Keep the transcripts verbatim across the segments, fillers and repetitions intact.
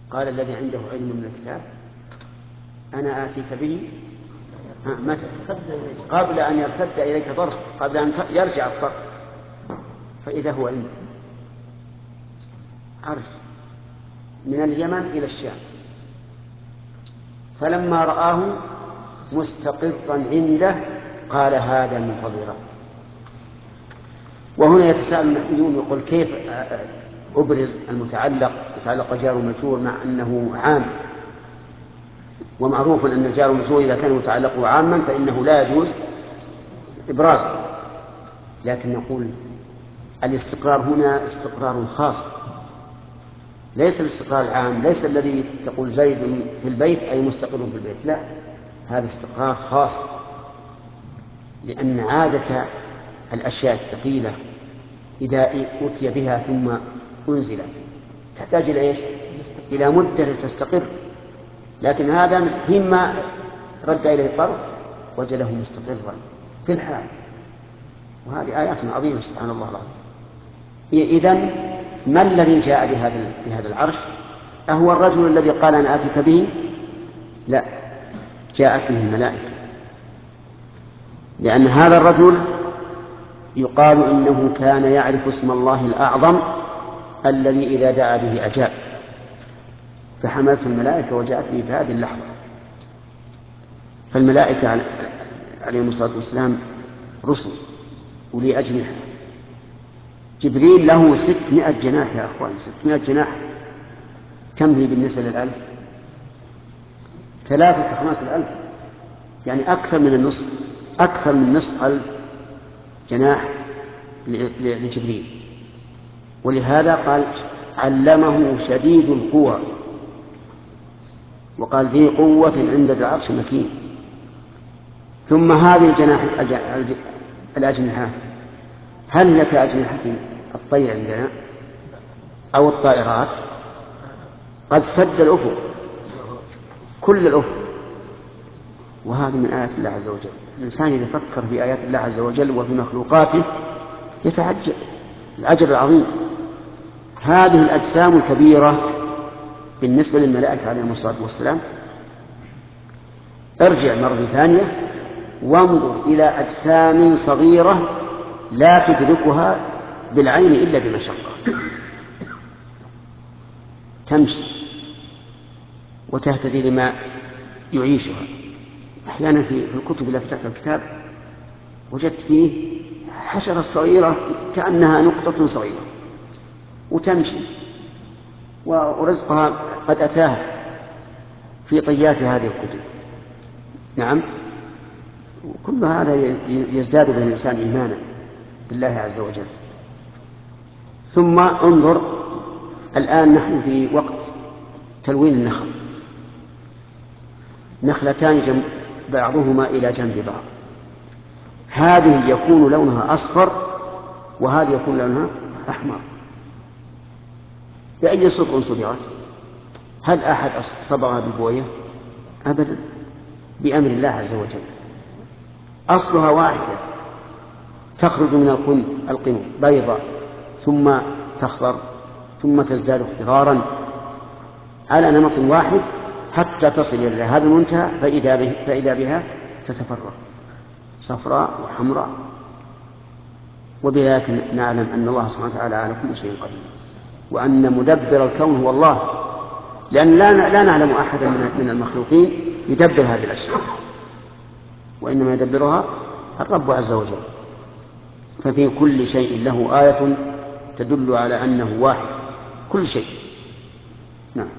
قال الذي عنده علم من الكتاب أنا آتيك به متى قبل أن يرتد إليك ضرب، قبل أن يرجع الضرب، فإذا هو عندك عرش من اليمن إلى الشام. فلما رآه مستقرا عنده قال هذا من فضل ربي. وهنا يتساءل النحويون يقول كيف أبرز المتعلق متعلق جار ومجرور مع أنه عام، ومعروف أن الجار والمجرور إذا كان متعلقه عاما فإنه لا يجوز إبرازه، لكن نقول الاستقرار هنا استقرار خاص، ليس الاستقرار العام، ليس الذي تقول زيد في البيت أي مستقر في البيت، لا، هذا استقرار خاص، لأن عادة الأشياء الثقيلة إذا أتي بها ثم أنزلت تحتاج إلى إيش؟ إلى مدة تستقر، لكن هذا حينما رد إليه الطرف وجده مستقرا في الحال. وهذه آيات عظيمة سبحان الله العظيم. إذن ما الذي جاء بهذا بهذا العرش؟ أهو الرجل الذي قال أنا آتيك به؟ لا، جاءت به الملائكة، لأن هذا الرجل يقال إنه كان يعرف اسم الله الأعظم الذي إذا دعا به أجاب، فحملته الملائكة وجاءت به في هذه اللحظة. فالملائكة عليهم الصلاة والسلام رسل ولي أجنحة، جبريل له ستمائة جناح يا أخوان، ستمائة جناح، كم هي بالنسبة للألف؟ ثلاثة أخماس الألف، يعني أكثر من النصف، أكثر من نصف ألف جناح لجبريل. ولهذا قال علمه شديد القوى، وقال ذي قوة عند ذي العرش مكين. ثم هذه الجناح الأجنحة هل هي كأجنحة الطير عندنا أو الطائرات؟ قد سد الأفق، كل الأفق. وهذه من آيات الله عز وجل. الإنسان إذا فكر في آيات الله عز وجل وفي مخلوقاته يتعجب العجب العظيم. هذه الأجسام الكبيرة بالنسبة للملائكة عليهم الصلاة والسلام، ارجع مرة ثانية وانظر إلى أجسام صغيرة لا تدركها بالعين إلا بمشقة، تمشي وتهتدي لما يعيشها. أحيانا في الكتب التي تكتب الكتاب وجدت فيه حشرة صغيرة كأنها نقطة صغيرة وتمشي ورزقها قد أتاها في طيات هذه الكتب. نعم، وكل هذا يزداد به الإنسان إيمانا بالله عز وجل. ثم انظر الآن نحن في وقت تلوين النخل، نخلتان جنب بعضهما إلى جنب بعض، هذه يكون لونها أصفر وهذه يكون لونها أحمر. بأي صبغ صبغت؟ هل أحد صبغها بالبوية؟ أبدا، بأمر الله عز وجل. أصلها واحدة، تخرج من القنو بيضاء ثم تخضر ثم تزداد اخضرارا على نمط واحد حتى تصل إلى هذا المنتهى، فإذا, به فإذا بها تتفرق صفراء وحمراء. وبذلك نعلم أن الله سبحانه وتعالى على كل شيء قدير، وأن مدبر الكون هو الله، لأن لا, لا نعلم أحدا من المخلوقين يدبر هذه الأشياء، وإنما يدبرها الرب عز وجل. ففي كل شيء له آية تدل على أنه واحد، كل شيء. نعم.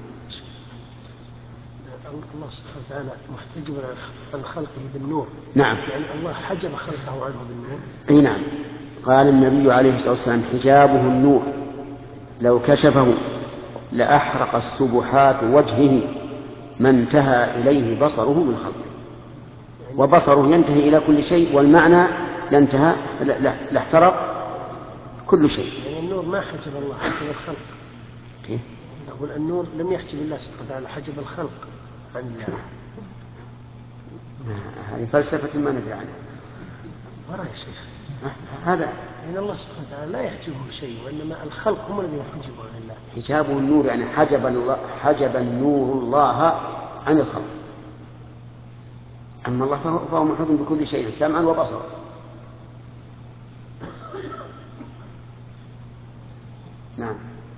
الله سبحانه وتعالى محتجب عن خلقه بالنور. نعم، يعني الله حجب خلقه عنه بالنور. أي نعم. قال النبي عليه الصلاة والسلام حجابه النور لو كشفه لأحرق السبحات وجهه ما انتهى إليه بصره من خلقه. وبصره ينتهي إلى كل شيء، والمعنى لانتهى لاحترق كل شيء. يعني النور ما حجب الله، حجب الخلق. كيف؟ أقول النور لم يحجب الله سبحانه وتعالى، حجب الخلق عن الله. هذه فلسفة ما ندري عنها. ورا يا شيخ هذا من الله سبحانه وتعالى لا يحجبه شيء، وإنما الخلق هم الذين يحجبون عن الله. حجابه النور، يعني حجب الله، حجب النور الله عن الخلق. أما الله فهو, فهو محيط بكل شيء سمعا وبصرا. نعم.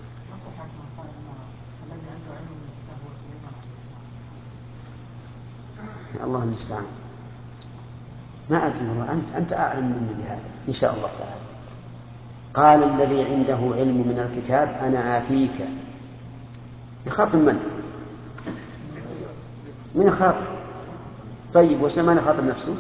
الله المستعان، ما أدري والله، أنت أنت أعلم مني بهذا إن شاء الله تعالى. قال الذي عنده علم من الكتاب أنا آتيك. يخاطب من؟ من يخاطب؟ طيب وسمى يخاطب نفسه؟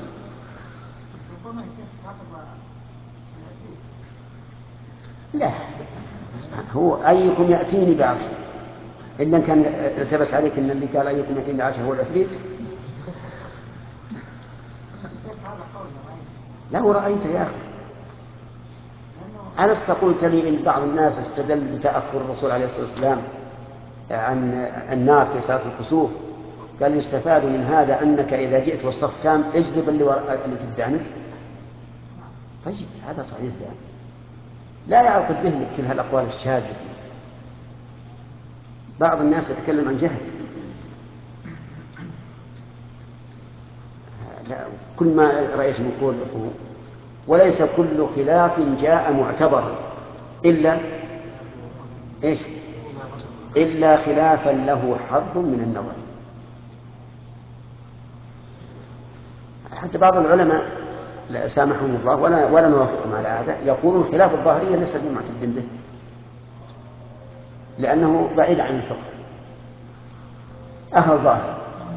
لا، هو أيكم يأتيني بعرشه، إلا كان ثبت عليك أن اللي قال أيكم يأتيني بعرشه هو العفريت. لا ورأيت يا أخي، ألست قلت لي إن بعض الناس استدل بتأخر الرسول عليه الصلاة والسلام عن النار في صلاة الكسوف، قال يستفاد من هذا أنك إذا جئت والصف تام اجذب اللي, اللي تدعنك. طيب هذا صحيح يعني. لا يعقد ذهنك كل هالأقوال الشاذة. بعض الناس يتكلم عن جهل. لا، كل ما رأيت من قول أخوه وليس كل خلاف جاء معتبرا إلا إيش؟ إلا خلافا له حظ من النظر. حتى بعض العلماء لا سامحهم الله ولا ولا نوافقهم على هذا، يقولون خلاف الظاهرية ليس بمعتد به لأنه بعيد عن الفقه. أهل ظاهر.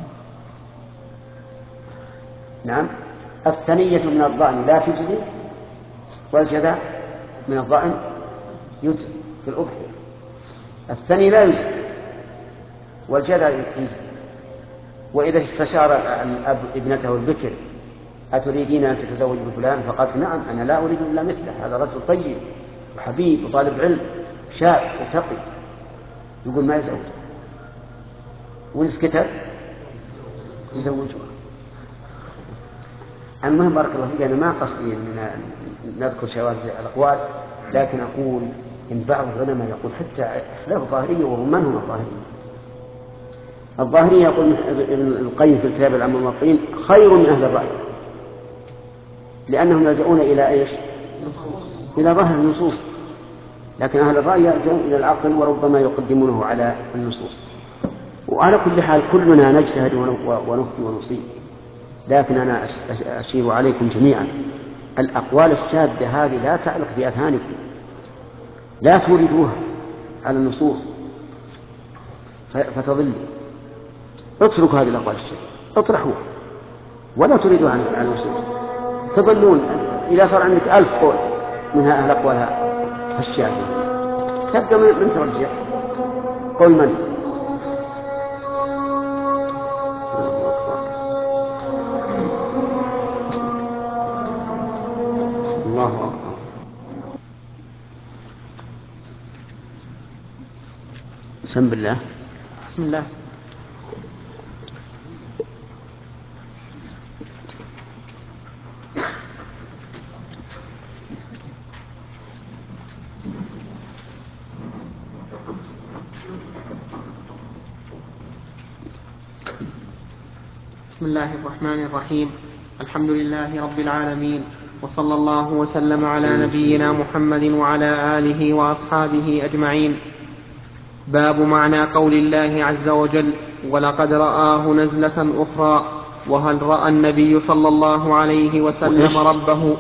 نعم. الثنية من الضأن لا تجزي، والجذع من الضأن يجزي في الأضحية. الثني لا يجزي والجذع يجزي. وإذا استشار الأب ابنته البكر أتريدين أن تتزوج بفلان؟ فقالت نعم أنا لا أريد إلا مثله، هذا رجل طيب وحبيب وطالب علم شاب وتقي، يقول ما يزوج. ونسكتر يزوجه. المهم بارك الله فيك، أنا ما قصدي أن نذكر شواذ الأقوال، لكن أقول إن بعض العلماء يقول حتى خلاف الظاهرية، وهم من هم الظاهرية؟ الظاهرية يقول ابن القيم في الكتاب العام والموقعين خير من أهل الرأي، لأنهم يلجؤون إلى إيش؟ إلى ظاهر النصوص، لكن أهل الرأي يلجؤون إلى العقل وربما يقدمونه على النصوص. وعلى كل حال كلنا نجتهد ونخطئ ونصيب، لكن أنا أشير عليكم جميعا الأقوال الشاذة هذه لا تعلق في أذهانكم، لا توردوها على النصوص فتضلوا. اتركوا هذه الأقوال الشاذة، اطرحوها ولا تريدوها على النصوص تضلون. إذا صار عندك ألف قول من الأقوال الشاذة تبدأ من ترجع قول من؟ الله أكبر. بسم الله. بسم الله. بسم الله الرحمن الرحيم. الحمد لله رب العالمين، وصلى الله وسلم على نبينا محمد وعلى آله وأصحابه أجمعين. باب معنى قول الله عز وجل ولقد رآه نزلة أخرى. وهل رأى النبي صلى الله عليه وسلم ربه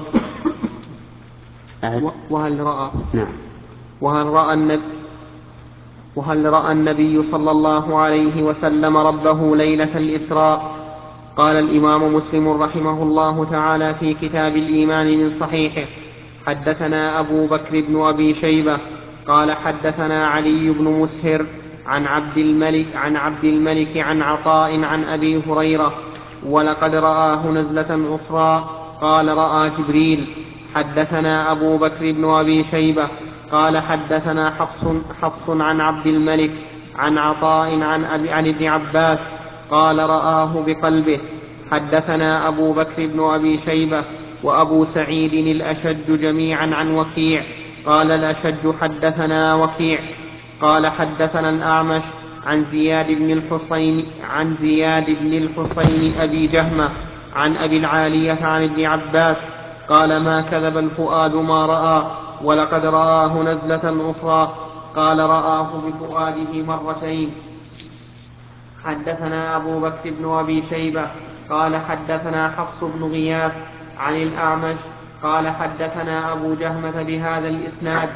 وهل رأى وهل رأى النبي وهل رأى النبي صلى الله عليه وسلم ربه ليلة الإسراء؟ قال الإمام مسلم رحمه الله تعالى في كتاب الإيمان من صحيحه: حدثنا أبو بكر بن أبي شيبة قال حدثنا علي بن مسهر عن عبد الملك عن عبد الملك عن عطاء عن أبي هريرة: ولقد رآه نزلة أخرى. قال: رأى جبريل. حدثنا أبو بكر بن أبي شيبة قال حدثنا حفص, حفص عن عبد الملك عن عطاء عن, أبي عن ابن عباس قال: رآه بقلبه. حدثنا أبو بكر بن أبي شيبة وأبو سعيد الأشج جميعا عن وكيع. قال الأشج حدثنا وكيع قال حدثنا الأعمش عن زياد بن الحصين عن زياد بن الحصين أبي جهمة عن أبي العالية عن ابن عباس قال ما كذب الفؤاد ما رأى ولقد رآه نزلة أخرى. قال رآه بفؤاده مرتين. حدثنا أبو بكر بن أبي شيبة قال حدثنا حفص بن غياث عن الأعمش قال حدثنا أبو جهمة بهذا الإسناد.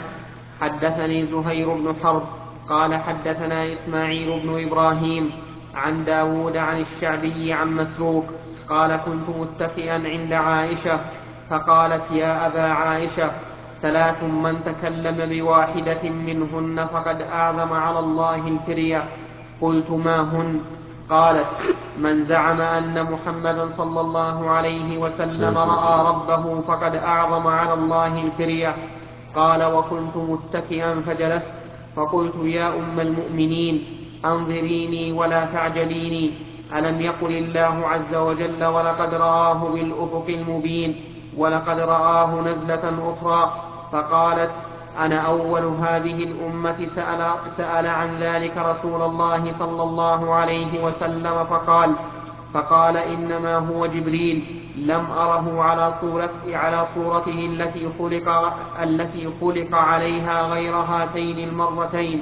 حدثني زهير بن حرب قال حدثنا إسماعيل بن إبراهيم عن داود عن الشعبي عن مسروق قال كنت متكئا عند عائشة فقالت يا أبا عائشة ثلاث من تكلم بواحدة منهن فقد أعظم على الله الفرية. قلت ما هن؟ قالت من زعم أن محمدا صلى الله عليه وسلم رأى ربه فقد أعظم على الله الفرية. قال وكنت متكئا فجلست فقلت يا أم المؤمنين أنظريني ولا تعجليني ألم يقل الله عز وجل ولقد رآه بالأفق المبين ولقد رآه نزلة أخرى. فقالت أنا أول هذه الأمة سأل, سأل عن ذلك رسول الله صلى الله عليه وسلم فقال فقال إنما هو جبريل لم أره على صورته, على صورته التي خلق, التي خلق عليها غير هاتين المرتين.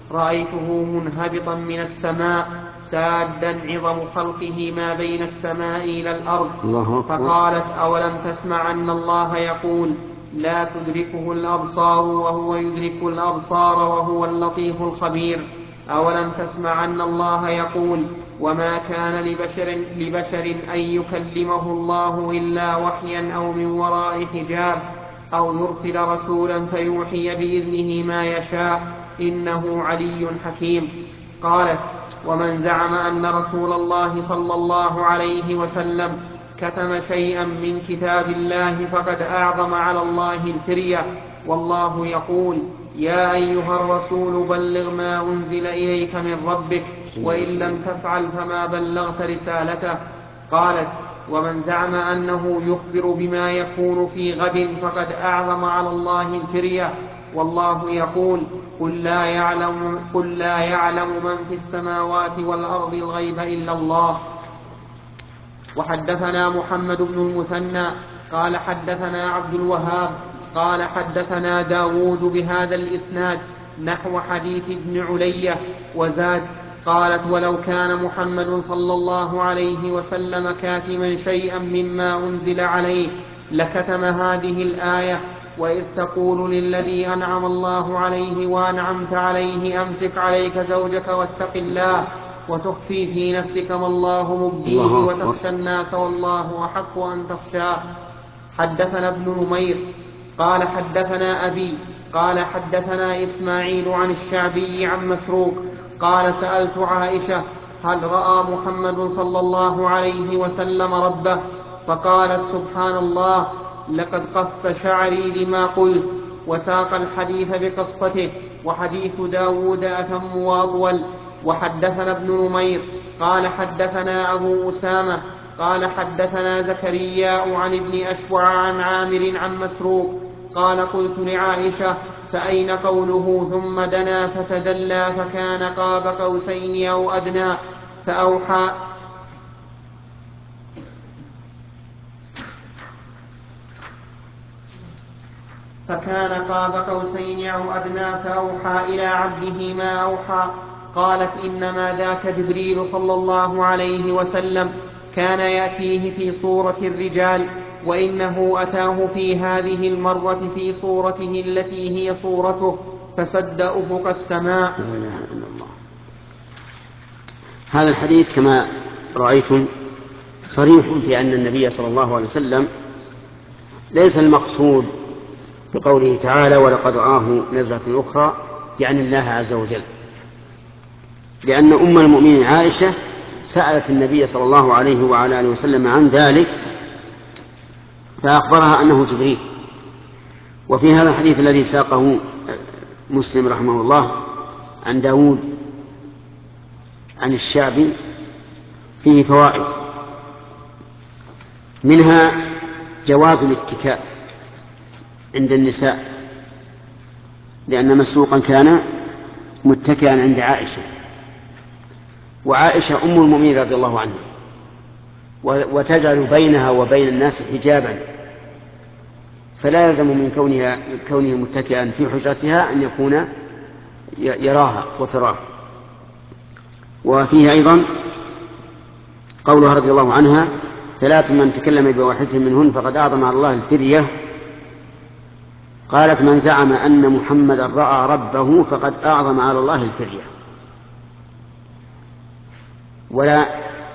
رأيته منهبطا من السماء سادا عظم خلقه ما بين السماء إلى الأرض. فقالت أولم تسمع أن الله يقول لا تدركه الأبصار وهو يدرك الأبصار وهو اللطيف الخبير. أولم تسمع أن الله يقول وما كان لبشر, لبشر أن يكلمه الله إلا وحيا أو من وراء حجاب أو يرسل رسولا فيوحي بإذنه ما يشاء إنه علي حكيم. قالت ومن زعم أن رسول الله صلى الله عليه وسلم كتم شيئا من كتاب الله فقد أعظم على الله الفرية. والله يقول يا أيها الرسول بلغ ما أنزل إليك من ربك وإن لم تفعل فما بلغت رسالته. قالت ومن زعم أنه يخبر بما يكون في غد فقد أعظم على الله الفرية. والله يقول قل لا يعلم, قل لا يعلم من في السماوات والأرض الغيب إلا الله. وحدثنا محمد بن المثنى قال حدثنا عبد الوهاب قال حدثنا داود بهذا الإسناد نحو حديث ابن علية وزاد. قالت ولو كان محمد صلى الله عليه وسلم كاتما شيئا مما أنزل عليه لكتم هذه الآية وإذ تقول للذي أنعم الله عليه وأنعمت عليه أمسك عليك زوجك واتق الله وتخفي في نفسك ما الله مبديه وتخشى الناس والله أحق أن تخشاه. حدثنا ابن نمير قال حدثنا أبي قال حدثنا إسماعيل عن الشعبي عن مسروق قال سألت عائشة هل رأى محمد صلى الله عليه وسلم ربه؟ فقالت سبحان الله لقد قف شعري لما قلت. وساق الحديث بقصته وحديث داود أتم وأطول. وحدثنا ابن نمير قال حدثنا أبو أسامة قال حدثنا زكرياء عن ابن أشوع عن عامر عن مسروق قال قلت لعائشة فأين قوله ثم دنا فتدلى فكان قاب قوسين أو أدنى فأوحى فكان قاب قوسين أو أدنى فأوحى إلى عبده ما أوحى. قالت إنما ذاك جبريل صلى الله عليه وسلم كان يأتيه في صورة الرجال وإنه أتاه في هذه المرة في صورته التي هي صورته فسد أفق السماء. لا إله إلا الله. هذا الحديث كما رأيتم صريح في أن النبي صلى الله عليه وسلم ليس المقصود بقوله تعالى ولقد رآه نزلة أخرى يعني الله عز وجل، لأن أم المؤمنين عائشة سألت النبي صلى الله عليه وعلى آله وسلم عن ذلك فأخبرها أنه جبريل. وفي هذا الحديث الذي ساقه مسلم رحمه الله عن داود عن الشعبي فيه فوائد، منها جواز الاتكاء عند النساء، لأن مسروقا كان متكئا عند عائشة، وعائشة أم المؤمنين رضي الله عنها، وتجعل بينها وبين الناس حجابا، فلا يلزم من كونها كونه متكئا في حجرتها أن يكون يراها وتراه. وفيه أيضا قولها رضي الله عنها: ثلاث من تكلم بواحدة منهن فقد أعظم على الله الفرية. قالت: من زعم أن محمدا رأى ربه فقد أعظم على الله الفرية. ولا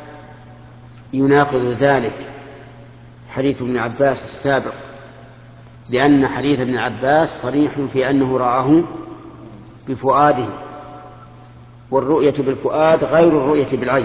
يناقض ذلك حديث ابن عباس السابق، لأن حديث ابن عباس صريح في أنه رآه بفؤاده، والرؤية بالفؤاد غير الرؤية بالعين.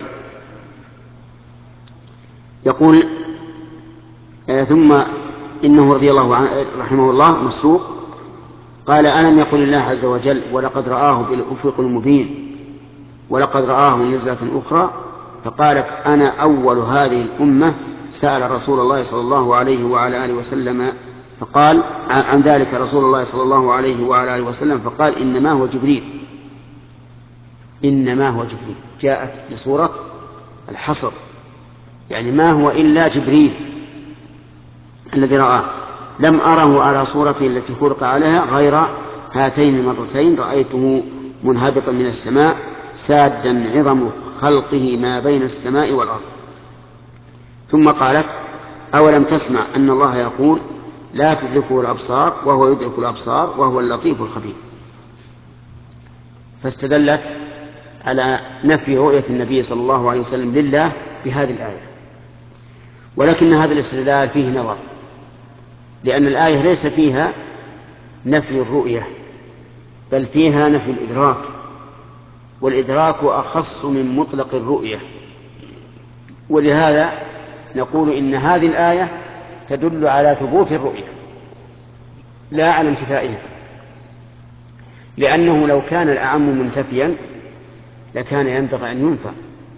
يقول آه ثم إنه رضي الله عنه رحمه الله مسروق قال: ألم يقل الله عز وجل: ولقد رآه بالأفق المبين، ولقد رآه نزلة أخرى. فقالت: أنا أول هذه الأمة سأل رسول الله صلى الله عليه وعلى آله وسلم فقال عن ذلك رسول الله صلى الله عليه وعلى آله وسلم فقال: إنما هو جبريل. إنما هو جبريل جاءت بصورة الحصر، يعني ما هو إلا جبريل الذي رآه. لم أره على صورته التي خلق عليها غير هاتين المرتين، رأيته منهبطا من السماء سادا عظم خلقه ما بين السماء والأرض. ثم قالت: أولم تسمع أن الله يقول: لا تدركه الأبصار وهو يدرك الأبصار وهو اللطيف الخبير. فاستدلت على نفي رؤية النبي صلى الله عليه وسلم لله بهذه الآية، ولكن هذا الاستدلال فيه نظر، لأن الآية ليس فيها نفي الرؤية بل فيها نفي الإدراك، والإدراك أخص من مطلق الرؤية. ولهذا نقول إن هذه الآية تدل على ثبوت الرؤية لا على انتفائها، لأنه لو كان الأعم منتفيا لكان ينبغي أن ينفى،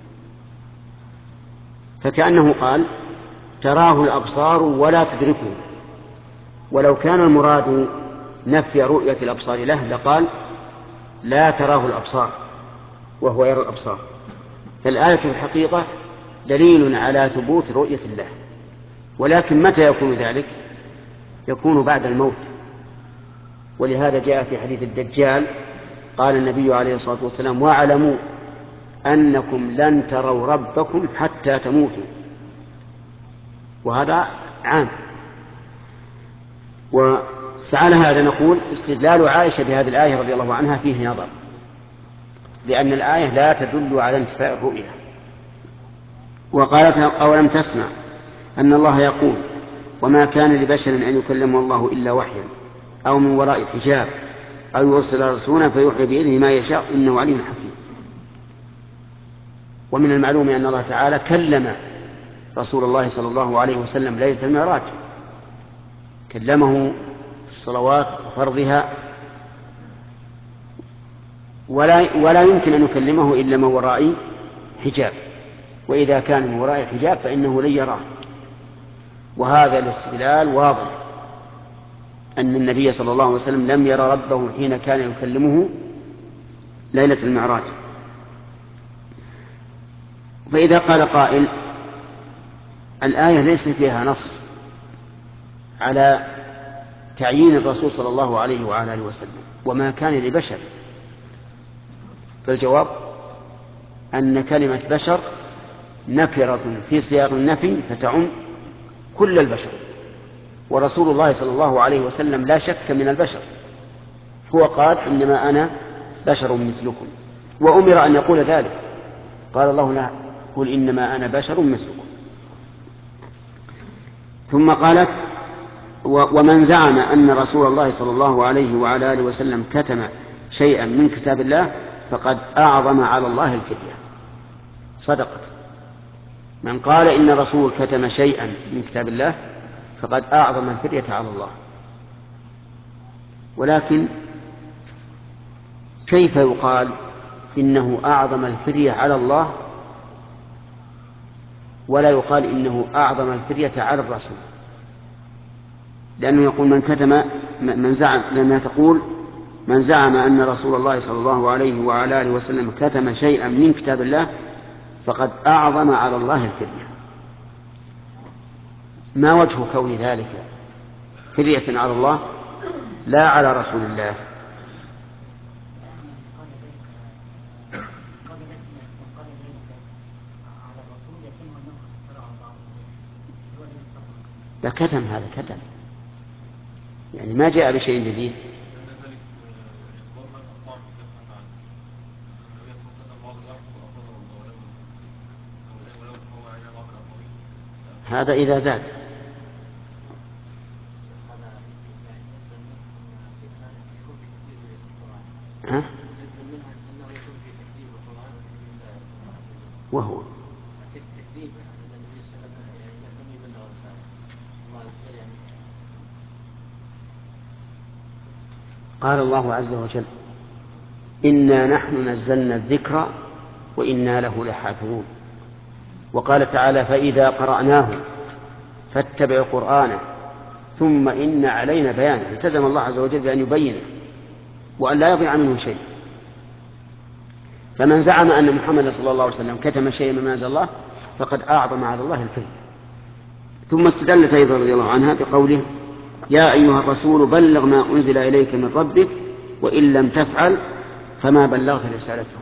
فكأنه قال: تراه الأبصار ولا تدركه. ولو كان المراد نفي رؤية الأبصار له لقال: لا تراه الأبصار وهو يرى الأبصار. فالآية في الحقيقة دليل على ثبوت رؤية الله، ولكن متى يكون ذلك؟ يكون بعد الموت. ولهذا جاء في حديث الدجال قال النبي عليه الصلاة والسلام: واعلموا أنكم لن تروا ربكم حتى تموتوا. وهذا عام. وفعل هذا نقول استدلال عائشة بهذه الآية رضي الله عنها فيه نظر، لأن الآية لا تدل على انتفاء الرؤية. وقالت: أولم تسمع أن الله يقول: وما كان لبشر أن يكلمه الله إلا وحيا أو من وراء حجاب أو يرسل رسولا فيوحي بإذنه ما يشاء إنه عليم حكيم. ومن المعلوم أن الله تعالى كلم رسول الله صلى الله عليه وسلم ليلة المعراج، كلمه في الصلوات وفرضها، ولا, ولا يمكن أن يكلمه إلا من وراء حجاب، وإذا كان من وراء حجاب فإنه لن يراه. وهذا الاستدلال واضح أن النبي صلى الله عليه وسلم لم يرى ربه حين كان يكلمه ليلة المعراج. فإذا قال قائل: الآية ليس فيها نص على تعيين الرسول صلى الله عليه وعلى آله وسلم وما كان لبشر، فالجواب أن كلمة بشر نكرة في سياق النفي فتعم كل البشر، ورسول الله صلى الله عليه وسلم لا شك من البشر، هو قال: إنما أنا بشر مثلكم، وأمر أن يقول ذلك. قال الله: لا، قل إنما أنا بشر مثلكم. ثم قالت: ومن زعم أن رسول الله صلى الله عليه وعلى آله وسلم كتم شيئا من كتاب الله فقد أعظم على الله الفرية. صدقت. من قال إن الرسول كتم شيئا من كتاب الله فقد أعظم الفرية على الله. ولكن كيف يقال إنه أعظم الفرية على الله ولا يقال إنه أعظم الفرية على الرسول؟ لأنه يقول من كتم من زعم، لأنها تقول من زعم أن رسول الله صلى الله عليه وعلى آله وسلم كتم شيئا من كتاب الله فقد أعظم على الله الفرية. ما وجه كون ذلك فرية على الله لا على رسول الله؟ لا كتم، هذا كتم يعني ما جاء بشيء جديد. هذا إذا زاد. ها؟ وهو قال الله عز وجل إنا نحن نزلنا الذكر وإنا له لحافظون. وقال تعالى فإذا قرأناه فاتبع قرآنه ثم إن علينا بيانه. التزم الله عز وجل بأن يبينه وأن لا يضيع منه شيء. فمن زعم أن محمد صلى الله عليه وسلم كتم شيئا مما أنزل الله فقد أعظم على الله الكذب. ثم استدلت أيضا رضي الله عنها بقوله يا أيها الرسول بلغ ما أنزل إليك من ربك وإن لم تفعل فما بلغت رسالته.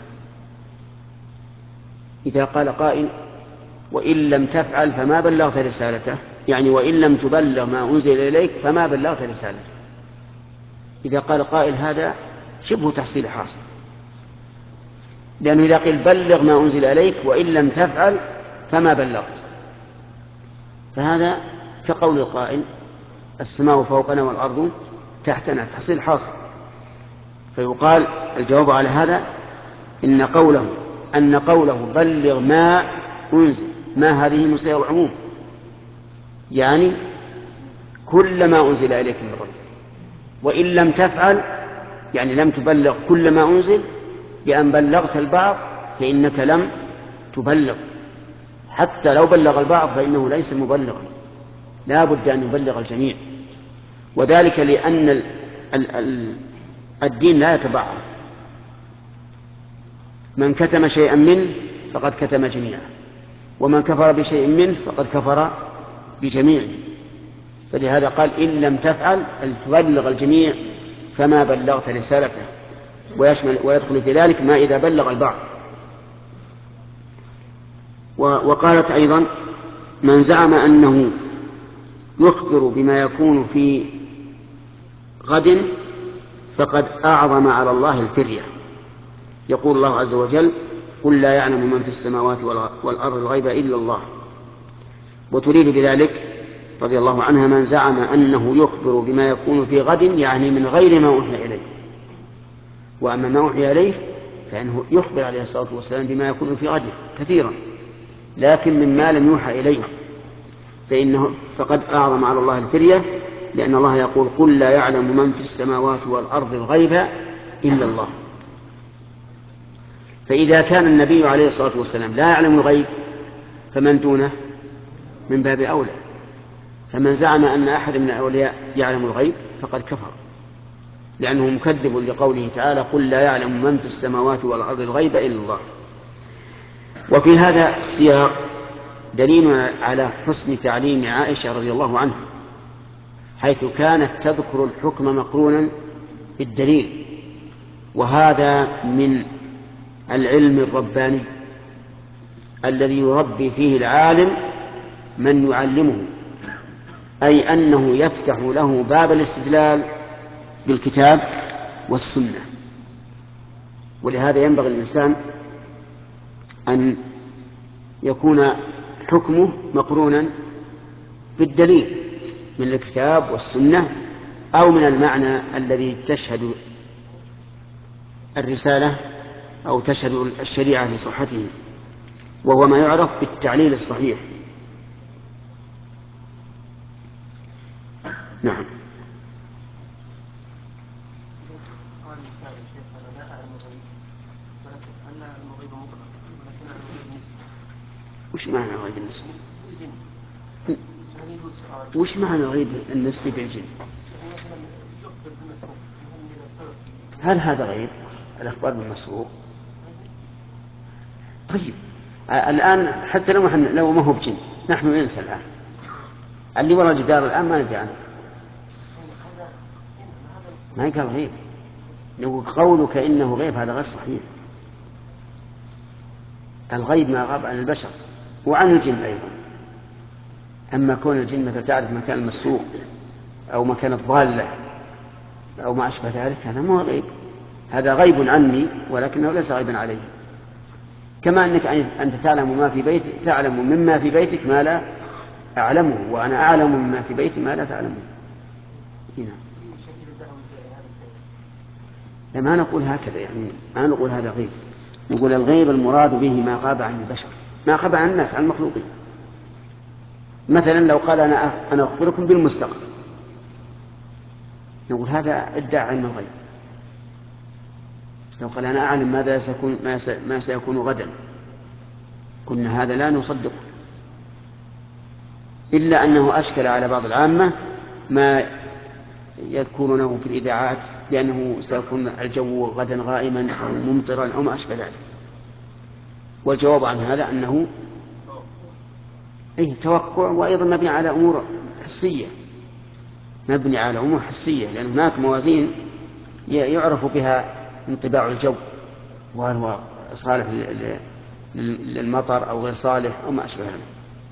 إذا قال قائل وإن لم تفعل فما بلغت رسالته، يعني وإن لم تبلغ ما أنزل إليك فما بلغت رسالته. إذا قال قائل هذا شبه تحصيل حاصل، لأنه إذا قيل بلغ ما أنزل إليك وإن لم تفعل فما بلغت، فهذا كقول القائل السماء فوقنا والأرض تحتنا، تحصيل حاصل. فيقال الجواب على هذا إن قوله أن قوله بلغ ما أنزل، ما هذه من صيغ العموم، يعني كل ما أنزل إليك من ربك. وإن لم تفعل يعني لم تبلغ كل ما أنزل، بأن بلغت البعض فإنك لم تبلغ. حتى لو بلغ البعض فإنه ليس مبلغا، لا بد أن يبلغ الجميع. وذلك لأن ال ال ال الدين لا يتبعض، من كتم شيئا منه فقد كتم جميعا، ومن كفر بشيء منه فقد كفر بجميعه. فلهذا قال إن لم تفعل أن تبلغ الجميع فما بلغت رسالته، ويشمل ويدخل في ذلك ما إذا بلغ البعض. وقالت أيضا من زعم أنه يخبر بما يكون في غد فقد أعظم على الله الفرية. يقول الله عز وجل قل لا يعلم من في السماوات والأرض الغيب إلا الله. وتريد بذلك رضي الله عنها من زعم أنه يخبر بما يكون في غد، يعني من غير ما أوحي إليه. وأما ما أوحي إليه فإنه يخبر عليه الصلاة والسلام بما يكون في غد كثيرا، لكن مما لم يوحى إليه فإنه فقد أعظم على الله الفرية، لأن الله يقول قل لا يعلم من في السماوات والأرض الغيب إلا الله. فإذا كان النبي عليه الصلاة والسلام لا يعلم الغيب فمن دونه من باب أولى. فمن زعم أن أحد من الأولياء يعلم الغيب فقد كفر، لأنه مكذب لقوله تعالى قل لا يعلم من في السماوات والأرض الغيب إلا الله. وفي هذا السياق دليل على حسن تعليم عائشة رضي الله عنها، حيث كانت تذكر الحكم مقرونا بالدليل، وهذا من العلم الرباني الذي يربي فيه العالم من يعلمه، أي أنه يفتح له باب الاستدلال بالكتاب والسنة. ولهذا ينبغي الإنسان أن يكون حكمه مقرونا بالدليل من الكتاب والسنة، أو من المعنى الذي تشهد الرسالة أو تشهد الشريعة لصحته، وهو ما يعرف بالتعليل الصحيح. نعم. قال السائل شيخ أنا لا أعلم الغيب، ولكن أن لا أعلم الغيب مطلقا، ولكن أعلم الغيب نسبة. وش معنى غيب النسبة؟ الجن. هذه يجوز سؤال. وش معنى الغيب النسبي في الجن؟ مثلا يخبر بالمسروق يهم من السبب. هل هذا غيب؟ الأخبار بالمسروق؟ طيب الآن حتى لو احنا لو ما هو بجن نحن ننسى الآن اللي وراء الجدار الآن ما ندري عنه، ما قال غيب. لو قولك إنه غيب هذا غير صحيح. الغيب ما غاب عن البشر وعن الجن أيضا. أما كون الجن مثل تعرف مكان المسروق أو مكان الضالة أو ما أشبه ذلك هذا ما هو غيب، هذا غيب عني ولكنه ليس غيبا عليه. كما أنك أنت تعلم ما في بيتك، تعلم مما في بيتك ما لا أعلمه، وأنا أعلم مما في بيتي ما لا تعلمه. هنا ما نقول هكذا، يعني ما نقول هذا غيب، نقول الغيب المراد به ما غاب عن البشر، ما غاب عن الناس، عن المخلوقين. مثلا لو قال أنا أنا أخبركم بالمستقبل، نقول هذا ادعى علم الغيب. لو قال أنا أعلم ماذا سيكون ما سيكون غدا، كنا هذا لا نصدقه، إلا أنه أشكل على بعض العامة ما يذكرونه في الإذاعات بأنه سيكون الجو غدا غائما أو ممطرا أو ما أشبه ذلك. والجواب عن هذا أنه إيه توقع، وأيضا مبني على أمور حسية، مبني على أمور حسية، لأن هناك موازين يعرف بها انطباع الجو، وهل هو صالح للمطر أو غير صالح أو ما أشبه ذلك.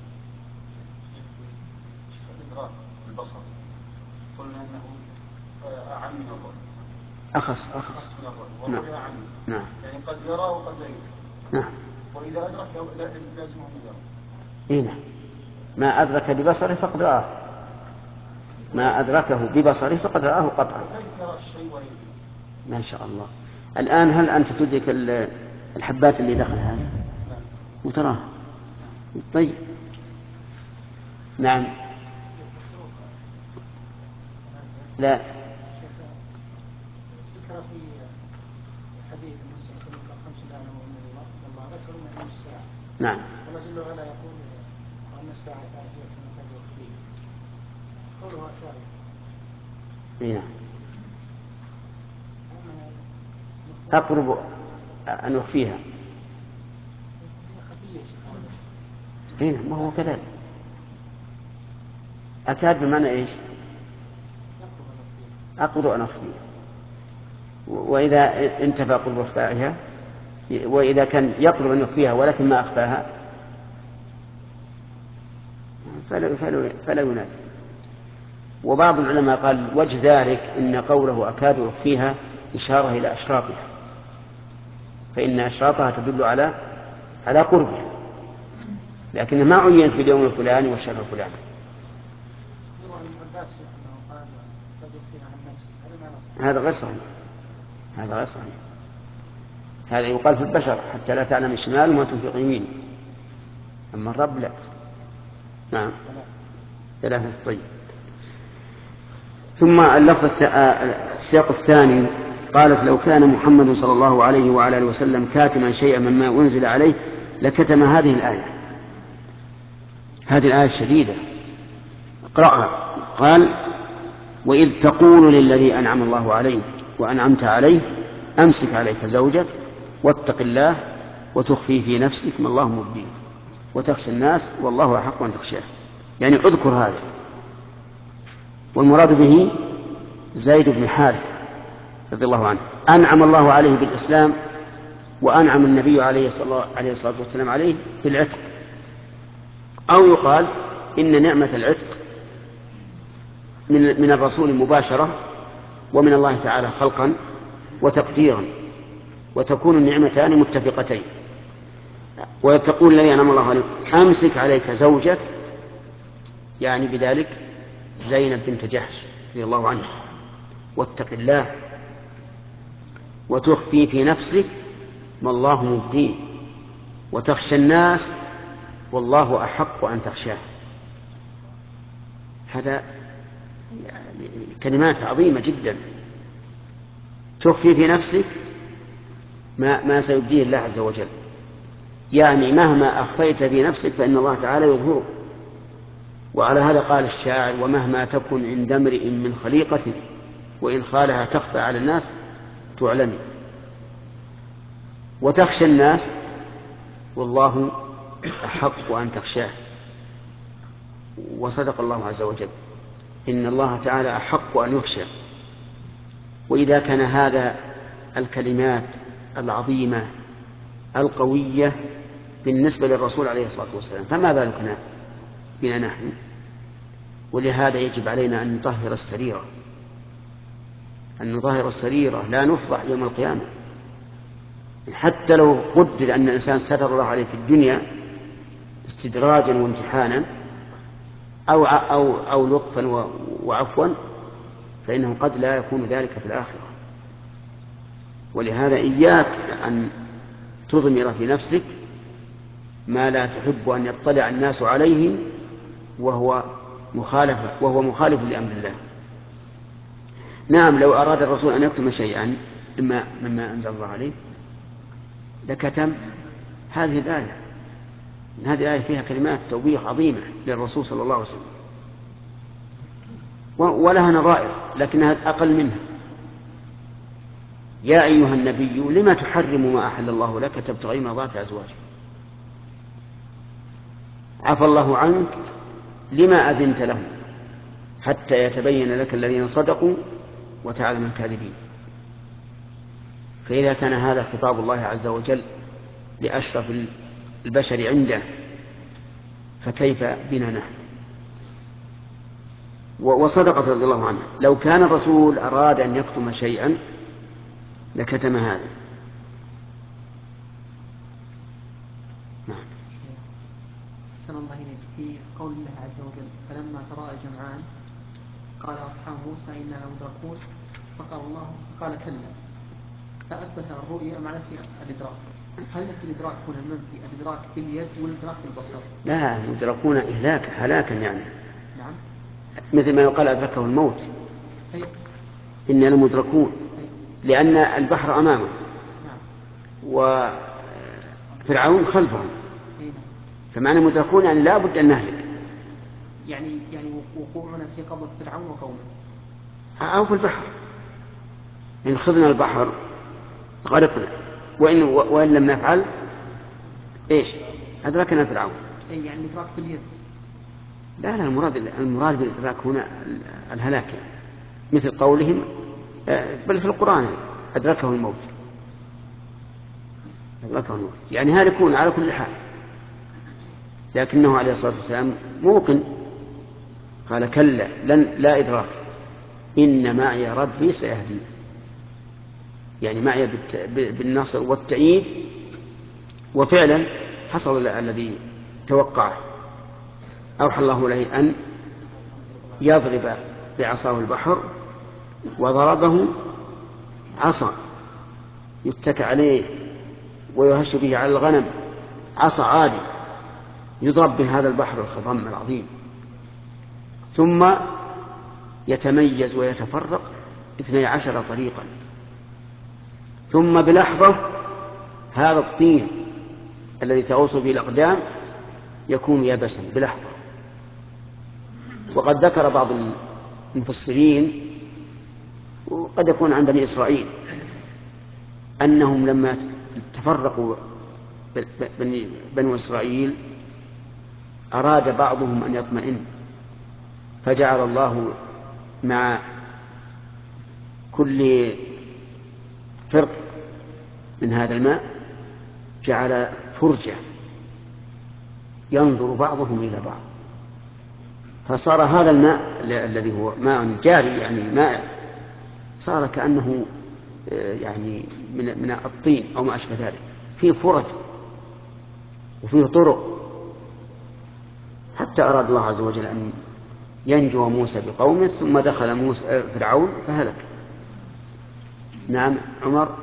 البصر قلنا أنه أعم من الظن، أخص أخص نعم نعم يعني قد يرى وقد لا يرى. نعم. وإذا أدرك لازم أن يرى. إيه نعم. ما أدرك ببصره فقد رآه، ما أدركه ببصره فقد رآه قطعا. ما شاء الله. الآن هل أنت تدرك الحبات اللي دخل هذه وتراها؟ طيب نعم. لا. ذكر في حديث النبي صلى الله عليه وسلم خمس لا يعلمهن الا الله ذكر من علم الساعه. نعم. الله جل وعلا يقول ان الساعه اتيه كما كان يخفيه. قولها ثابت. نعم. أقرب أن أخفيها. هنا ما هو كذلك. أكاد بمعنى إيش؟ أقرب أن أخفيها. وإذا انتفى قرب إخفائها، وإذا كان يقرب أن يخفيها ولكن ما أخفاها فلا, فلا, فلا ينافي. وبعض العلماء قال وجه ذلك إن قوله أكاد أخفيها إشارة إلى أشراطها، فإن أشراطها تدل على على قربها، لكنها ما عينت في اليوم الفلاني والشهر الفلاني. هذا غير صحيح، هذا غير صحيح. هذا يقال في البشر حتى لا تعلم الشمال ما تنفق يمين، أما الرب لا. نعم. ثلاثة. طيب. ثم اللفظ السياق الثاني قالت لو كان محمد صلى الله عليه وعلى اله وسلم كاتما شيئا مما أنزل عليه لكتم هذه الآية. هذه الآية شديدة، اقرأها. قال وإذ تقول للذي أنعم الله عليه وأنعمت عليه أمسك عليك زوجك واتق الله وتخفي في نفسك ما الله مبديه وتخشى الناس والله أحق أن تخشاه. يعني اذكر هذا. والمراد به زيد بن حارثة رضي الله عنه، أنعم الله عليه بالإسلام، وأنعم النبي عليه الصلاة والسلام عليه بالعتق. أو يقال إن نعمة العتق من, من الرسول مباشرة، ومن الله تعالى خلقا وتقديرا، وتكون النعمتان متفقتين. وتقول الذي أنعم الله عليه أمسك عليك زوجك، يعني بذلك زينب بنت جحش رضي الله عنها، واتق الله وتخفي في نفسك ما الله مبديه وتخشى الناس والله أحق أن تخشاه. هذا كلمات عظيمة جدا. تخفي في نفسك ما, ما سيبديه الله عز وجل، يعني مهما أخفيت في نفسك فإن الله تعالى يظهره وعلى هذا قال الشاعر: ومهما تكن عند امرئ من خليقة وإن خالها تخفى على الناس تعلمي. وتخشى الناس والله أحق أن تخشاه. وصدق الله عز وجل: إن الله تعالى أحق أن يخشى. وإذا كان هذا الكلمات العظيمة القوية بالنسبة للرسول عليه الصلاة والسلام، فما بالك بنا نحن؟ ولهذا يجب علينا أن نطهر السريرة، أن نطهر السريرة، لا نفضح يوم القيامة. حتى لو قدر أن الإنسان ستر الله عليه في الدنيا استدراجا وامتحانا أو أو أو لطفا وعفوا، فإنه قد لا يكون ذلك في الآخرة. ولهذا إياك أن تضمر في نفسك ما لا تحب أن يطلع الناس عليه وهو مخالف وهو مخالف لأمر الله. نعم، لو أراد الرسول أن يكتم شيئا مما مما أنزل الله عليه لكتم هذه الآية. هذه الآية فيها كلمات توبيخ عظيمة للرسول صلى الله عليه وسلم، ولها نظائر لكنها أقل منها. يا أيها النبي لما تحرم ما أحل الله لك تبتغي مرضات أزواجك، عفى الله عنك لما أذنت لهم حتى يتبين لك الذين صدقوا وتعلم الكاذبين. فإذا كان هذا خطاب الله عز وجل لأشرف البشر عنده فكيف بنا نحن؟ وصدقت رضي الله عنه: لو كان الرسول أراد أن يكتم شيئا لكتم هذا. نعم. أحسن الله إليك. في قول الله عز وجل: فلما تراءى الجمعان قال أصحاب موسى إنا لمدركون فقال الله قال كلا، فأثبت الرؤيا معنى في الإدراك. هل في الإدراك هنا المنفي الإدراك باليد والإدراك بالبصر؟ لا، مدركون إهلاك هلاكا يعني. نعم. مثل ما يقال أدركه الموت. أي. إنا لمدركون، لأن البحر أمامه نعم. وفرعون خلفهم، فمعنى مدركون يعني لا بد أن نهلك. يعني يعني وقوعنا في قبضة فرعون وقومه أو في البحر، إن خذنا البحر غرقنا، وإن, وإن لم نفعل إيش أدركنا فرعون. أي يعني الإدراك باليد. لا لا، المراد المراد بالإدراك هنا الهلاك، يعني مثل قولهم بل في القرآن أدركه الموت، أدركه الموت يعني هالكون على كل حال. لكنه عليه الصلاة والسلام موقن، قال كلا لن لا إدراك إن معي ربي سيهدين، يعني معي بالنصر والتأييد. وفعلا حصل الذي توقعه، أوحى الله إليه أن يضرب بعصاه البحر وضربه عصا يتكى عليه ويهش به على الغنم، عصا عادي يضرب بهذا البحر الخضم العظيم، ثم يتميز ويتفرق اثني عشر طريقا، ثم بلحظة هذا الطين الذي تغوص به الأقدام يكون يبسا بلحظة. وقد ذكر بعض المفسرين وقد يكون عند بني إسرائيل أنهم لما تفرقوا بنو إسرائيل أراد بعضهم أن يطمئن، فجعل الله مع كل فرق من هذا الماء جعل فرجة ينظر بعضهم إلى بعض، فصار هذا الماء الذي هو ماء جاري يعني ماء صار كأنه يعني من من الطين أو ما أشبه ذلك، فيه فرج وفيه طرق، حتى أراد الله عز وجل أن ينجو موسى بقومه ثم دخل موسى فرعون فهلك. نعم عمر.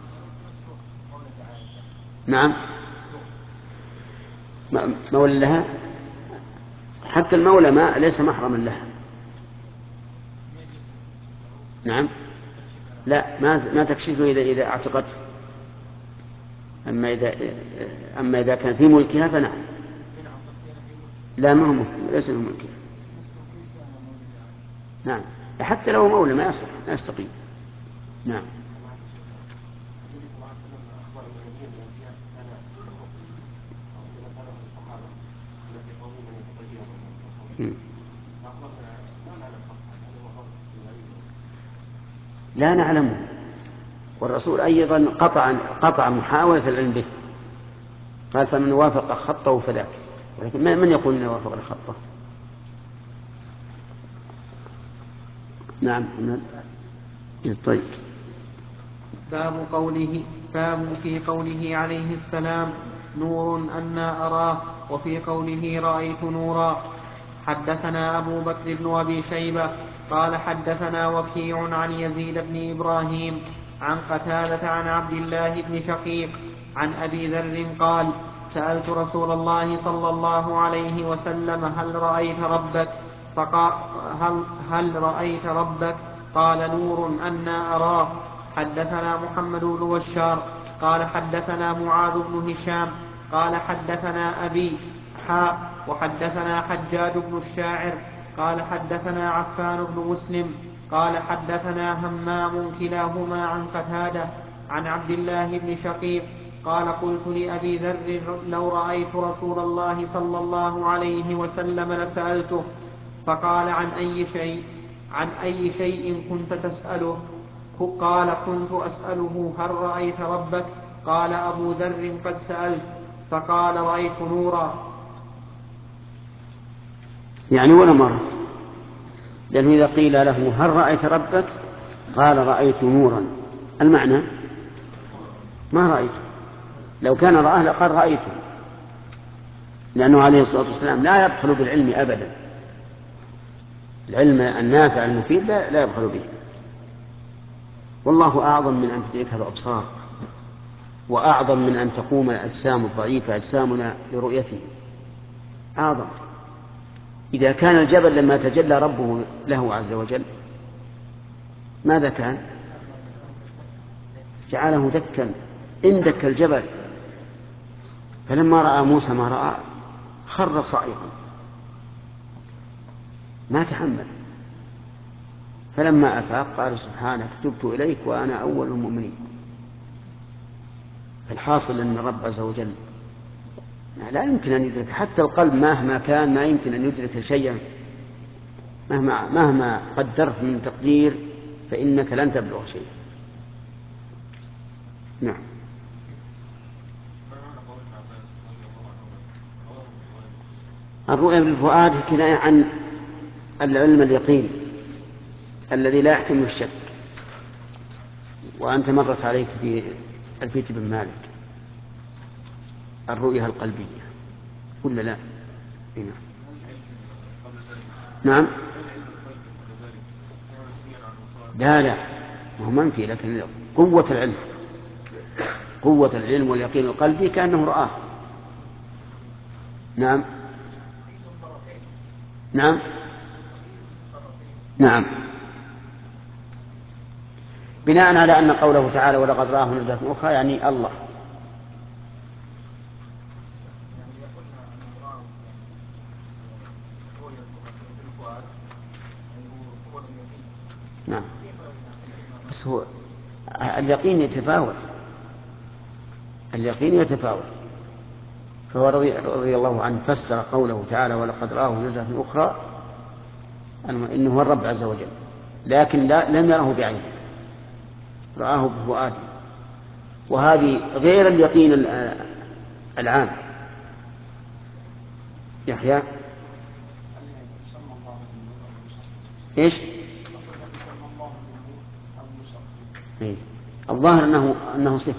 نعم مولى لها، حتى المولى ما ليس محرما لها. نعم لا، ما ما تكشفه إذا إذا اعتقدت، أما إذا أما إذا كان في ملكها فنعم. لا ما هو ليس في ملكها. نعم، حتى لو مولى ما يصلح، ما يستقيم. نعم. لا نعلمه، والرسول أيضا قطع قطع محاولة العلم به، قال فمن وافق خطه فذاك، ولكن من يقول انه وافق الخطه؟ نعم. طيب. باب قوله باب في قوله عليه السلام نور أنا أراه، وفي قوله رأيت نورا. حدثنا أبو بكر بن أبي شيبة قال حدثنا وكيع عن يزيد بن إبراهيم عن قتادة عن عبد الله بن شقيق عن أبي ذر قال سألت رسول الله صلى الله عليه وسلم هل رأيت ربك؟ فقال هل, هل رأيت ربك؟ قال نور أنا أراه. حدثنا محمد بن بشار قال حدثنا معاذ بن هشام قال حدثنا أبي حاء وحدثنا حجاج بن الشاعر قال حدثنا عفان بن مسلم قال حدثنا همام كلاهما عن قتادة عن عبد الله بن شقيق قال قلت لأبي ذر لو رأيت رسول الله صلى الله عليه وسلم لسألته. فقال عن أي شيء عن أي شيء كنت تسأله؟ قال كنت أسأله هل رأيت ربك؟ قال أبو ذر قد سألت. فقال رأيت نورا. يعني ولا مرة، لأنه إذا قيل له هل رأيت ربك قال رأيت نورا، المعنى ما رأيته. لو كان رآه لقد رأيته، لأنه عليه الصلاة والسلام لا يدخل بالعلم أبدا، العلم النافع المفيد لا, لا يدخل به. والله أعظم من أن تدركه الأبصار، وأعظم من أن تقوم الأجسام الضعيفة أجسامنا لرؤيته، أعظم. إذا كان الجبل لما تجلى ربه له عز وجل ماذا كان؟ جعله دكا، اندك الجبل، فلما رأى موسى ما رأى خر صعيقا ما تحمل، فلما أفاق قال سبحانك تبت إليك وأنا أول المؤمنين. فالحاصل أن الرب عز وجل لا يمكن أن يدرك، حتى القلب مهما كان ما يمكن أن يدرك شيئا، مهما, مهما قدرت من تقدير فإنك لن تبلغ شيئا. نعم. الرؤيا بالفؤاد كناية عن العلم اليقين الذي لا يحتمل الشك، وأنت مرت عليك في ألفية بن مالك الرؤيا القلبية ولا لا؟ هنا. نعم. لا لا ما هو منفي، لكن قوة العلم قوة العلم واليقين القلبي كأنه رآه. نعم نعم نعم بناء على أن قوله تعالى ولقد رآه نزلة أخرى يعني الله. نعم بس هو اليقين يتفاوت، اليقين يتفاوت. فهو رضي الله عنه فسر قوله تعالى ولقد رآه نزلة أخرى إنه هو الرب عز وجل، لكن لا لم يره بعينه، رآه بفؤاده، وهذه غير اليقين العام. يحيى ايش؟ إيه؟ الظاهر انه انه صفه،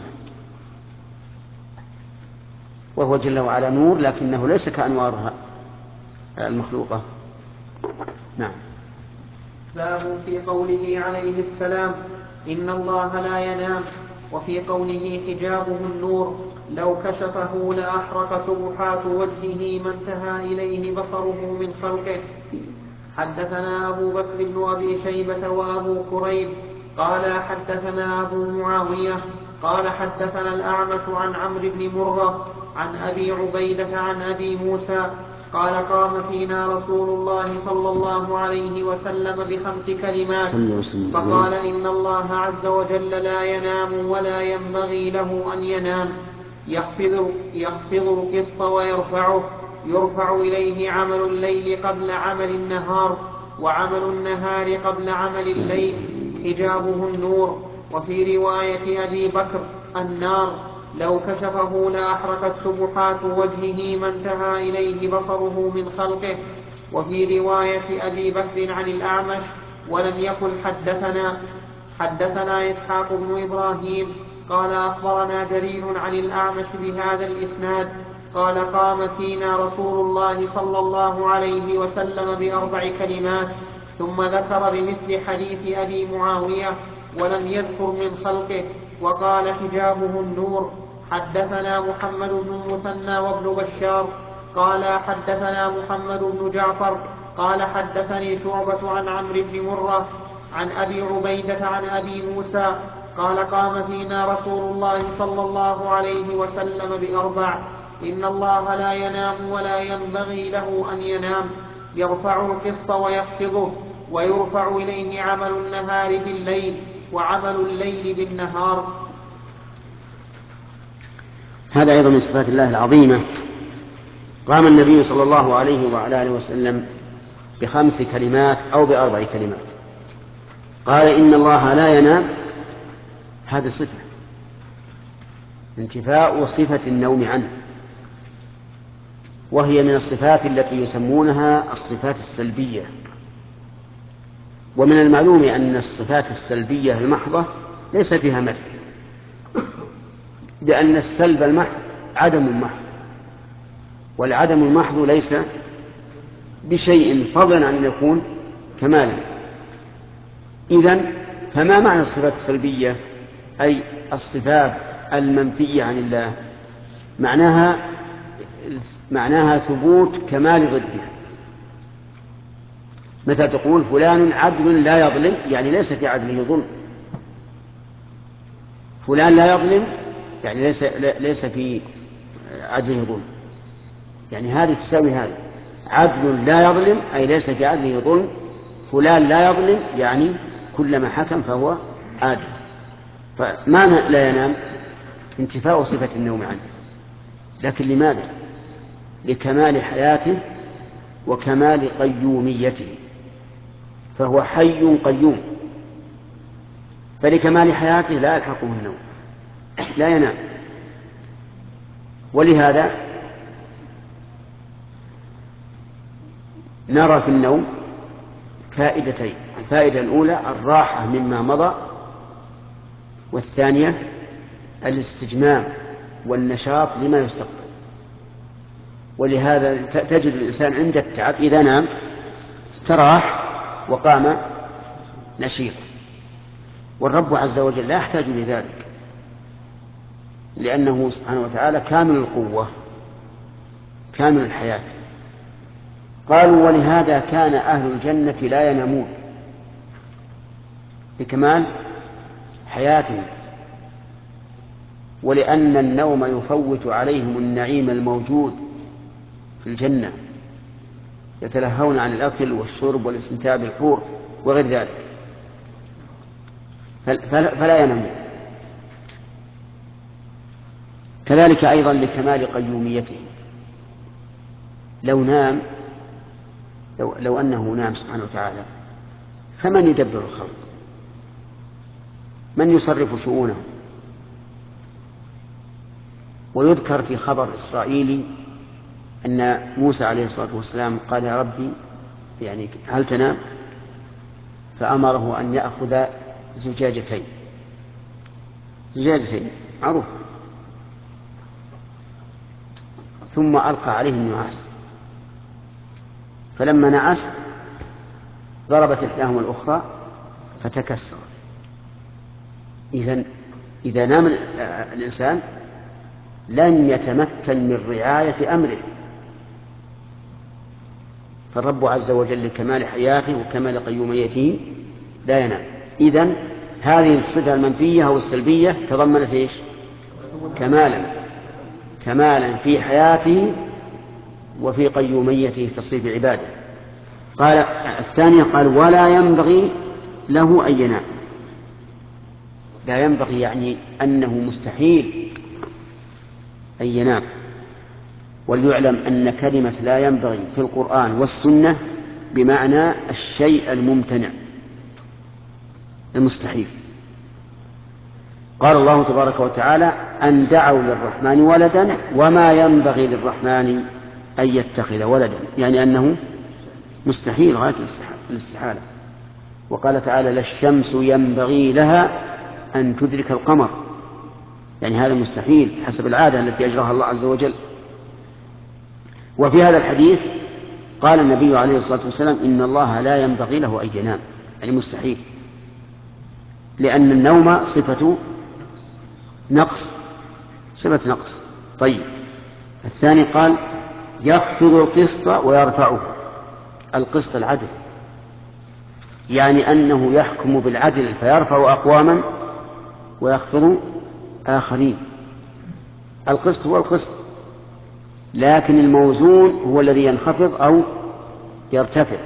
وهو جل وعلا نور، لكنه ليس كأنوارها المخلوقة. نعم. باب في قوله عليه السلام إن الله لا ينام، وفي قوله حجابه النور لو كشفه لأحرق سبحات وجهه ما انتهى إليه بصره من خلقه. حدثنا أبو بكر بن أبي شيبة وأبو كريب قال حدثنا أبو معاوية قال حدثنا الأعمش عن عمرو بن مرة عن أبي عبيدة عن أبي موسى قال قام فينا رسول الله صلى الله عليه وسلم بخمس كلمات فقال إن الله عز وجل لا ينام ولا ينبغي له أن ينام يخفض, يخفض القسط ويرفعه يرفع إليه عمل الليل قبل عمل النهار وعمل النهار قبل عمل الليل حجابه النور. وفي رواية أبي بكر النار لو كشفه لأحرقت سبحات وجهه ما انتهى إليه بصره من خلقه. وفي رواية أبي بكر عن الأعمش ولم يقل حدثنا حدثنا إسحاق بن إبراهيم قال أخبرنا جرير عن الأعمش بهذا الإسناد قال قام فينا رسول الله صلى الله عليه وسلم بأربع كلمات ثم ذكر بمثل حديث أبي معاوية ولم يذكر من خلقه وقال حجابه النور. حدثنا محمد بن المثنى وابن بشار قال حدثنا محمد بن جعفر قال حدثني شعبة عن عمرو بن مرة عن أبي عبيدة عن أبي موسى قال قام فينا رسول الله صلى الله عليه وسلم بأربع إن الله لا ينام ولا ينبغي له أن ينام يرفع القسط ويخفضه ويرفع إليه عمل النهار بالليل وعمل الليل بالنهار. هذا أيضا من صفات الله العظيمة. قام النبي صلى الله عليه وعلى آله وسلم بخمس كلمات أو بأربع كلمات. قال إن الله لا ينام، هذه صفة انتفاء صفة النوم عنه، وهي من الصفات التي يسمونها الصفات السلبية. ومن المعلوم أن الصفات السلبية المحضة ليس فيها مدح، لأن السلب المحض عدم المحض، والعدم المحض ليس بشيء فضلا عن أن يكون كمالا. إذن فما معنى الصفات السلبية؟ أي الصفات المنفية عن الله، معناها معناها ثبوت كمال ضدها. مثل تقول فلان عدل لا يظلم، يعني ليس في عدله ظلم. فلان لا يظلم يعني ليس ليس في عدله ظلم، يعني هذه تساوي هذا. عدل لا يظلم أي ليس في عدله ظلم، فلان لا يظلم يعني كلما حكم فهو عادل. فمعنى لا ينام انتفاء صفة النوم عنه، لكن لماذا؟ لكمال حياته وكمال قيوميته، فهو حي قيوم، فلكمال حياته لا يلحقه النوم، لا ينام. ولهذا نرى في النوم فائدتين: الفائدة الأولى الراحة مما مضى، والثانية الاستجمام والنشاط لما يستقبل. ولهذا تجد الإنسان عند التعب إذا نام استراح وقام نشيطا، والرب عز وجل لا يحتاج لذلك، لأنه سبحانه وتعالى كامل القوة كامل الحياة. قالوا ولهذا كان أهل الجنة لا ينامون لكمال حياتهم، ولأن النوم يفوت عليهم النعيم الموجود في الجنة، يتلهون عن الأكل والشرب والاستمتاع بالحور وغير ذلك، فلا ينامون. كذلك أيضا لكمال قيوميته. لو نام لو, لو أنه نام سبحانه وتعالى فمن يدبر الخلق؟ من يصرف شؤونه؟ ويذكر في خبر إسرائيلي أن موسى عليه الصلاة والسلام قال يا ربي يعني هل تنام؟ فأمره أن يأخذ زجاجتين زجاجتين معروف، ثم ألقى عليه النعاس، فلما نعس ضربت إحداهما الأخرى فتكسرت. إذن إذا نام الإنسان لن يتمكن من رعاية أمره، فالرب عز وجل لكمال حياته وكمال قيوميته لا ينام. إذن هذه الصفة المنفية أو السلبية تضمنت إيش؟ كمالا كمالا في حياته وفي قيوميته تصريف عباده. قال الثانية قال ولا ينبغي له أن ينام. لا ينبغي يعني أنه مستحيل أن ينام. وليعلم أن كلمة لا ينبغي في القرآن والسنة بمعنى الشيء الممتنع المستحيل. قال الله تبارك وتعالى أن دعوا للرحمن ولدا وما ينبغي للرحمن أن يتخذ ولدا، يعني أنه مستحيل غاية الاستحالة. وقال تعالى لا الشمس ينبغي لها أن تدرك القمر، يعني هذا مستحيل حسب العادة التي أجراها الله عز وجل. وفي هذا الحديث قال النبي عليه الصلاة والسلام إن الله لا ينبغي له أن ينام، يعني مستحيل، لأن النوم صفة نقص، صفة نقص. طيب الثاني قال يخفض القسط ويرفعه. القسط العدل، يعني أنه يحكم بالعدل فيرفع أقواما ويخفض آخرين. القسط هو القسط، لكن الموزون هو الذي ينخفض أو يرتفع.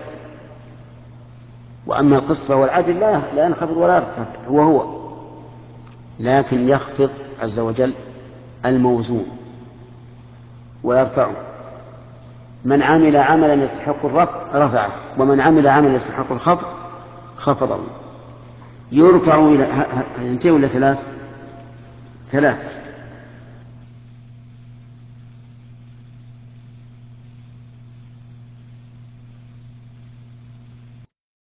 وأما القسط فهو العدل لا ينخفض ولا يرتفع، هو هو، لكن يخفض عز وجل الموزون ويرفعه. من عمل عملا يستحق الرفع رفعه، ومن عمل عملا يستحق الخفض خفضه. يرفع إلى هنتين ولا ثلاث ثلاث